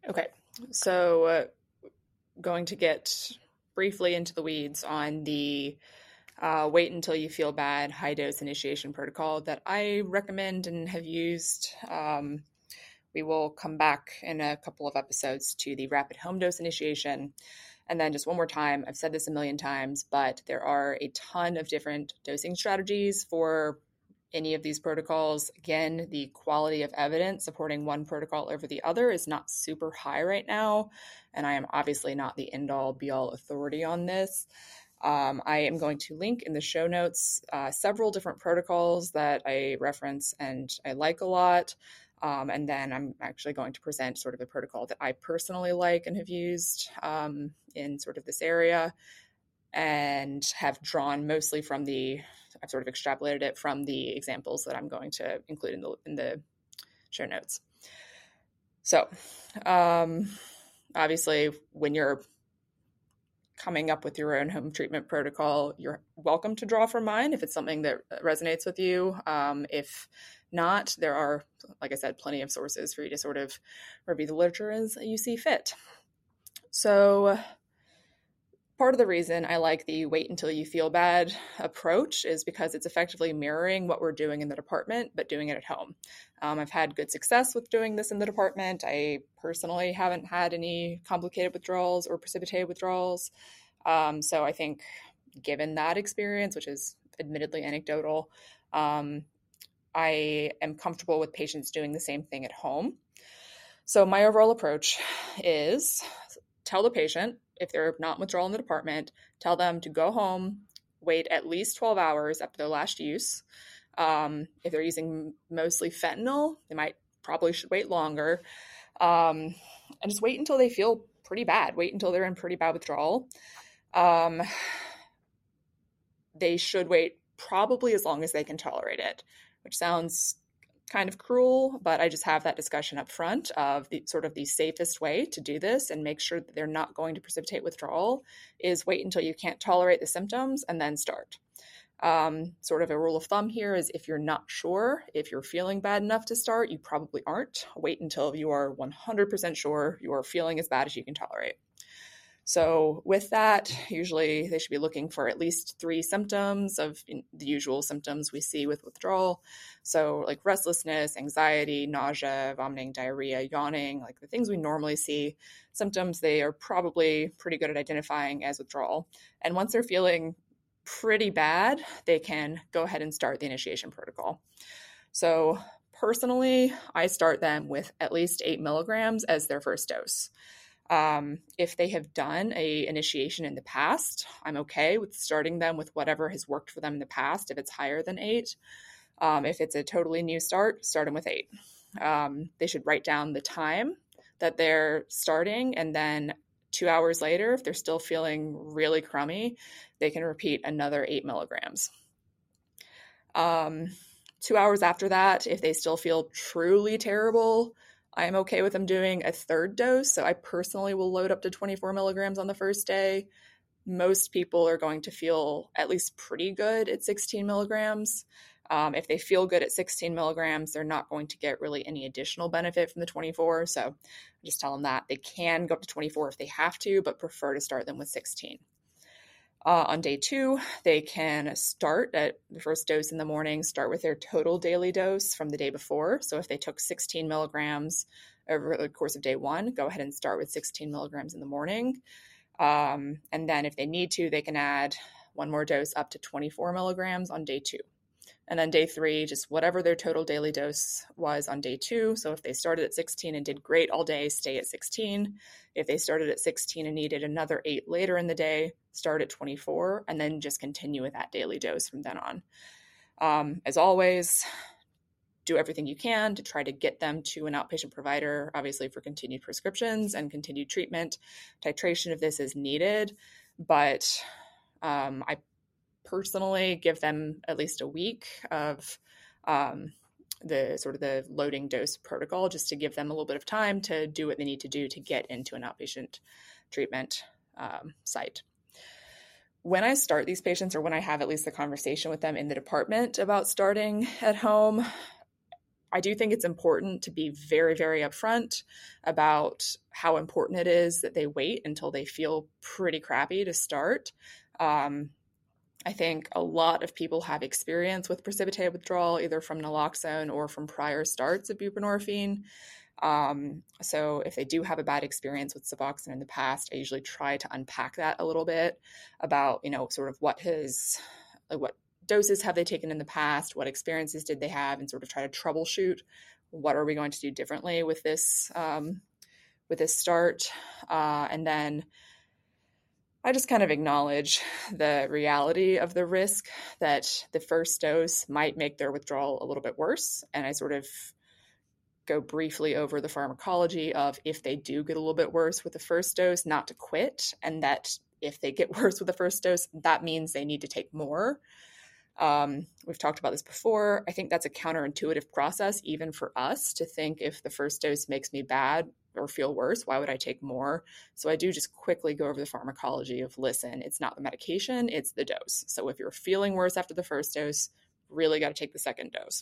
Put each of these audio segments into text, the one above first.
Okay, so going to get briefly into the weeds on the wait until you feel bad high dose initiation protocol that I recommend and have used. We will come back in a couple of episodes to the rapid home dose initiation. And then just one more time, I've said this a million times, but there are a ton of different dosing strategies for any of these protocols. Again, the quality of evidence supporting one protocol over the other is not super high right now, and I am obviously not the end-all be-all authority on this. I am going to link in the show notes several different protocols that I reference and I like a lot. And then I'm actually going to present sort of a protocol that I personally like and have used in sort of this area, and have drawn mostly from I've sort of extrapolated it from the examples that I'm going to include in the show notes. So, obviously, when you're coming up with your own home treatment protocol, you're welcome to draw from mine if it's something that resonates with you. If not, there are, like I said, plenty of sources for you to sort of review the literature as you see fit. So part of the reason I like the wait until you feel bad approach is because it's effectively mirroring what we're doing in the department, but doing it at home. I've had good success with doing this in the department. I personally haven't had any complicated withdrawals or precipitated withdrawals. So I think given that experience, which is admittedly anecdotal, I am comfortable with patients doing the same thing at home. So my overall approach is tell the patient, if they're not withdrawal in the department, tell them to go home, wait at least 12 hours after their last use. If they're using mostly fentanyl, they probably should wait longer. And just wait until they feel pretty bad. Wait until they're in pretty bad withdrawal. They should wait probably as long as they can tolerate it, which sounds kind of cruel, but I just have that discussion up front of the safest way to do this and make sure that they're not going to precipitate withdrawal is wait until you can't tolerate the symptoms and then start. Sort of a rule of thumb here is if you're not sure if you're feeling bad enough to start, you probably aren't. Wait until you are 100% sure you are feeling as bad as you can tolerate. So with that, usually they should be looking for at least 3 symptoms of the usual symptoms we see with withdrawal. So like restlessness, anxiety, nausea, vomiting, diarrhea, yawning, like the things we normally see. Symptoms they are probably pretty good at identifying as withdrawal. And once they're feeling pretty bad, they can go ahead and start the initiation protocol. So personally, I start them with at least 8 milligrams as their first dose. If they have done a initiation in the past, I'm okay with starting them with whatever has worked for them in the past if it's higher than 8. If it's a totally new start them with 8. They should write down the time that they're starting, and then 2 hours later, if they're still feeling really crummy, they can repeat another 8 milligrams. 2 hours after that, if they still feel truly terrible, I'm okay with them doing a third dose. So I personally will load up to 24 milligrams on the first day. Most people are going to feel at least pretty good at 16 milligrams. If they feel good at 16 milligrams, they're not going to get really any additional benefit from the 24. So I just tell them that they can go up to 24 if they have to, but prefer to start them with 16. On day 2, they can start at the first dose in the morning, start with their total daily dose from the day before. So if they took 16 milligrams over the course of day 1, go ahead and start with 16 milligrams in the morning. And then if they need to, they can add one more dose up to 24 milligrams on day 2. And then day 3, just whatever their total daily dose was on day 2. So if they started at 16 and did great all day, stay at 16. If they started at 16 and needed another 8 later in the day, start at 24, and then just continue with that daily dose from then on. As always, do everything you can to try to get them to an outpatient provider, obviously for continued prescriptions and continued treatment. Titration of this is needed, but I personally give them at least a week of the loading dose protocol, just to give them a little bit of time to do what they need to do to get into an outpatient treatment site. When I start these patients, or when I have at least the conversation with them in the department about starting at home, I do think it's important to be very, very upfront about how important it is that they wait until they feel pretty crappy to start. I think a lot of people have experience with precipitated withdrawal, either from naloxone or from prior starts of buprenorphine. So if they do have a bad experience with Suboxone in the past, I usually try to unpack that a little bit about, sort of what doses have they taken in the past, what experiences did they have, and sort of try to troubleshoot what are we going to do differently with this start. And then I just kind of acknowledge the reality of the risk that the first dose might make their withdrawal a little bit worse. And I sort of go briefly over the pharmacology of if they do get a little bit worse with the first dose, not to quit. And that if they get worse with the first dose, that means they need to take more. We've talked about this before. I think that's a counterintuitive process, even for us, to think if the first dose makes me bad or feel worse, why would I take more? So I do just quickly go over the pharmacology of, listen, it's not the medication, it's the dose. So if you're feeling worse after the first dose, really got to take the second dose.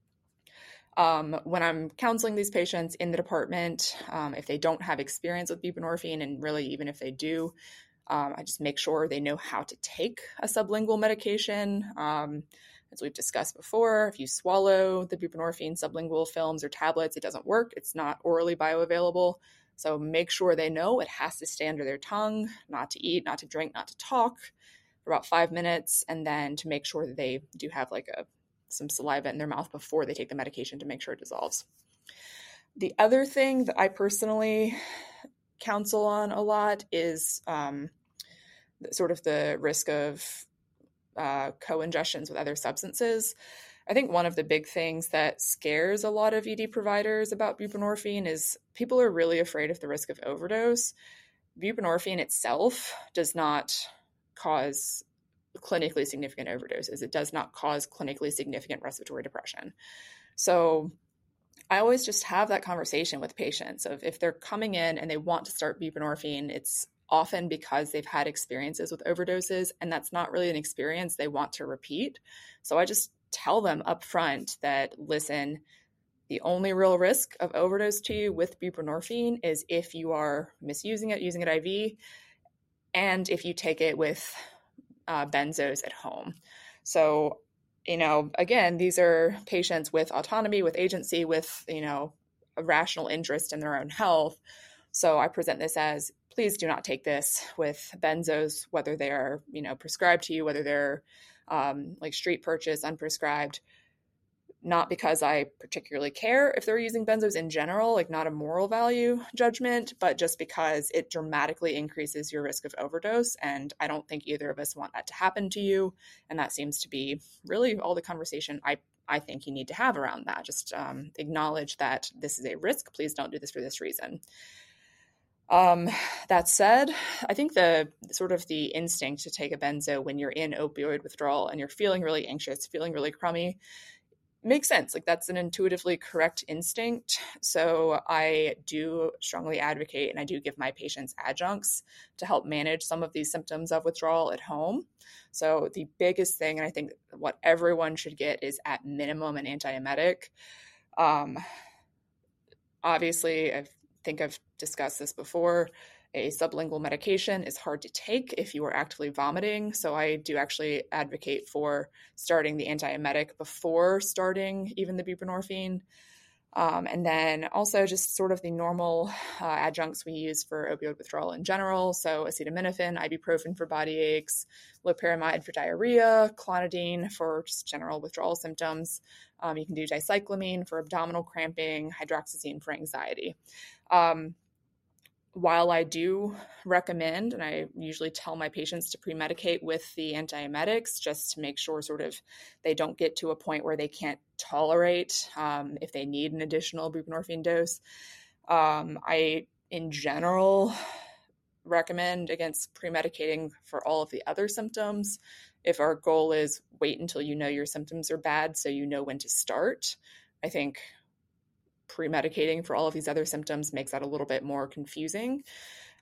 When I'm counseling these patients in the department, if they don't have experience with buprenorphine, and really even if they do, I just make sure they know how to take a sublingual medication. As we've discussed before, if you swallow the buprenorphine sublingual films or tablets, it doesn't work. It's not orally bioavailable. So make sure they know it has to stay under their tongue, not to eat, not to drink, not to talk for about 5 minutes, and then to make sure that they do have some saliva in their mouth before they take the medication to make sure it dissolves. The other thing that I personally counsel on a lot is sort of the risk of co-ingestions with other substances. I think one of the big things that scares a lot of ED providers about buprenorphine is people are really afraid of the risk of overdose. Buprenorphine itself does not cause clinically significant overdoses. It does not cause clinically significant respiratory depression. So I always just have that conversation with patients of if they're coming in and they want to start buprenorphine, it's often because they've had experiences with overdoses, and that's not really an experience they want to repeat. So I just tell them up front that, listen, the only real risk of overdose to you with buprenorphine is if you are misusing it, using it IV, and if you take it with benzos at home. So, again, these are patients with autonomy, with agency, with, a rational interest in their own health. So I present this as, please do not take this with benzos, whether they're, prescribed to you, whether they're street purchase, unprescribed, not because I particularly care if they're using benzos in general, not a moral value judgment, but just because it dramatically increases your risk of overdose. And I don't think either of us want that to happen to you. And that seems to be really all the conversation I think you need to have around that. Just acknowledge that this is a risk. Please don't do this for this reason. That said, I think the instinct to take a benzo when you're in opioid withdrawal and you're feeling really anxious, feeling really crummy, makes sense. That's an intuitively correct instinct. So I do strongly advocate, and I do give my patients adjuncts to help manage some of these symptoms of withdrawal at home. So the biggest thing, and I think what everyone should get, is at minimum an antiemetic. Obviously, I think I've discussed this before. A sublingual medication is hard to take if you are actively vomiting. So I do actually advocate for starting the antiemetic before starting even the buprenorphine. And then also just sort of the normal adjuncts we use for opioid withdrawal in general. So acetaminophen, ibuprofen for body aches, loperamide for diarrhea, clonidine for just general withdrawal symptoms. You can do dicyclamine for abdominal cramping, hydroxyzine for anxiety. While I do recommend, and I usually tell my patients to pre-medicate with the antiemetics just to make sure they don't get to a point where they can't tolerate if they need an additional buprenorphine dose. I, in general, recommend against pre-medicating for all of the other symptoms. If our goal is wait until you know your symptoms are bad so you know when to start, I think pre-medicating for all of these other symptoms makes that a little bit more confusing.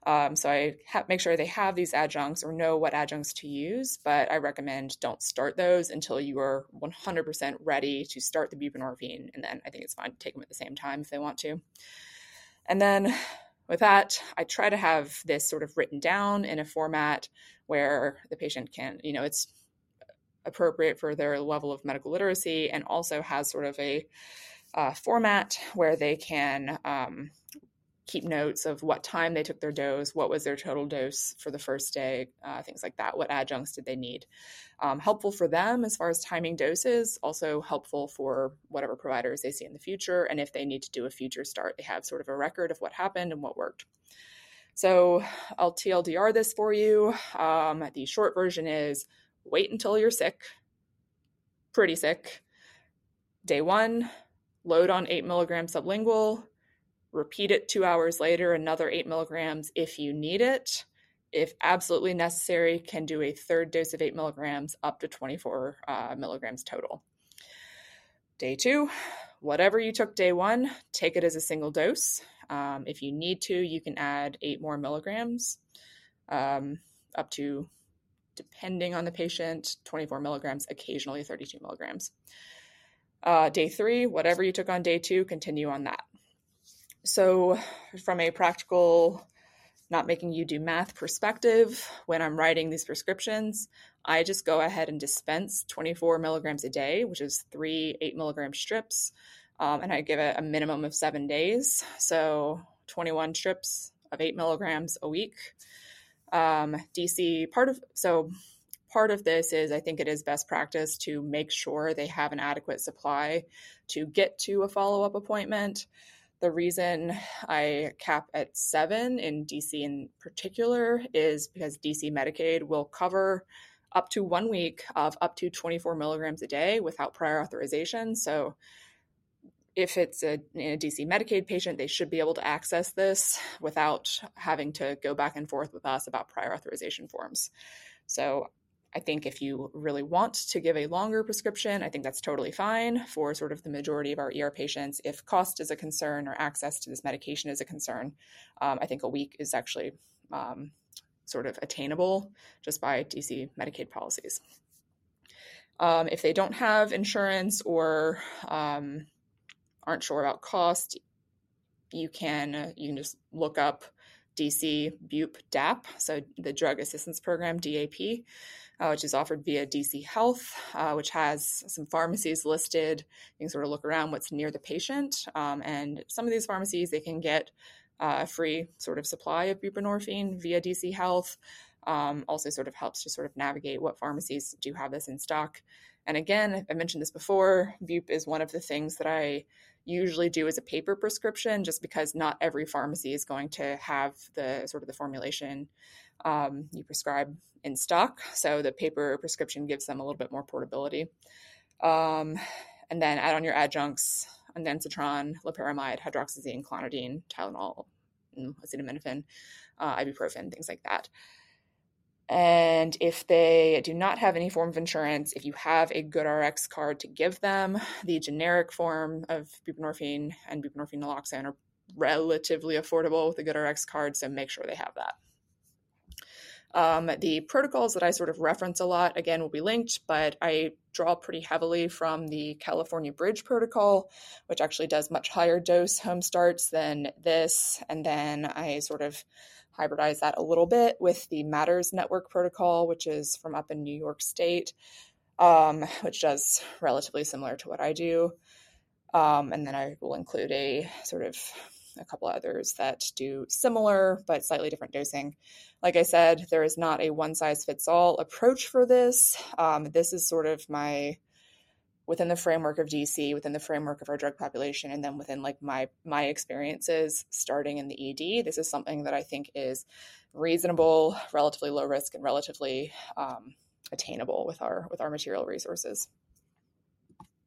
So I make sure they have these adjuncts or know what adjuncts to use, but I recommend don't start those until you are 100% ready to start the buprenorphine. And then I think it's fine to take them at the same time if they want to. And then with that, I try to have this sort of written down in a format where the patient can, it's appropriate for their level of medical literacy, and also has sort of a format where they can keep notes of what time they took their dose, what was their total dose for the first day, things like that. What adjuncts did they need? Helpful for them as far as timing doses, also helpful for whatever providers they see in the future. And if they need to do a future start, they have sort of a record of what happened and what worked. So I'll TLDR this for you. The short version is wait until you're sick, pretty sick. Day 1, load on 8 milligrams sublingual. Repeat it 2 hours later, another 8 milligrams if you need it. If absolutely necessary, can do a third dose of 8 milligrams up to 24 milligrams total. Day 2, whatever you took day 1, take it as a single dose. If you need to, you can add 8 more milligrams, up to, depending on the patient, 24 milligrams, occasionally 32 milligrams. Day 3, whatever you took on day 2, continue on that. So from a practical, not making you do math perspective, when I'm writing these prescriptions, I just go ahead and dispense 24 milligrams a day, which is 3 8-milligram strips, and I give it a minimum of 7 days. So 21 strips of 8 milligrams a week. DC, part of this is I think it is best practice to make sure they have an adequate supply to get to a follow-up appointment. The reason I cap at 7 in DC in particular is because DC Medicaid will cover up to 1 week of up to 24 milligrams a day without prior authorization. So if it's a DC Medicaid patient, they should be able to access this without having to go back and forth with us about prior authorization forms. So I think if you really want to give a longer prescription, I think that's totally fine for sort of the majority of our ER patients. If cost is a concern or access to this medication is a concern, I think a week is actually sort of attainable just by DC Medicaid policies. If they don't have insurance or aren't sure about cost, you can just look up DC BUP DAP, so the Drug Assistance Program, DAP, which is offered via DC Health, which has some pharmacies listed. You can sort of look around what's near the patient. And some of these pharmacies, they can get a free sort of supply of buprenorphine via DC Health. Also sort of helps to sort of navigate what pharmacies do have this in stock. And again, I mentioned this before, BUP is one of the things that I usually do as a paper prescription, just because not every pharmacy is going to have the sort of the formulation you prescribe in stock. So the paper prescription gives them a little bit more portability. And then add on your adjuncts, ondansetron, loperamide, hydroxyzine, clonidine, Tylenol, acetaminophen, ibuprofen, things like that. And if they do not have any form of insurance, if you have a GoodRx card to give them, the generic form of buprenorphine and buprenorphine naloxone are relatively affordable with the GoodRx card, so make sure they have that. The protocols that I sort of reference a lot, again, will be linked, but I draw pretty heavily from the California Bridge protocol, which actually does much higher dose home starts than this. And then I sort of hybridize that a little bit with the Matters Network protocol, which is from up in New York State, which does relatively similar to what I do. And then I will include a couple others that do similar but slightly different dosing. Like I said, there is not a one-size-fits-all approach for this. This is sort of within the framework of DC, within the framework of our drug population, and then within like my experiences starting in the ED, this is something that I think is reasonable, relatively low risk, and relatively attainable with our material resources.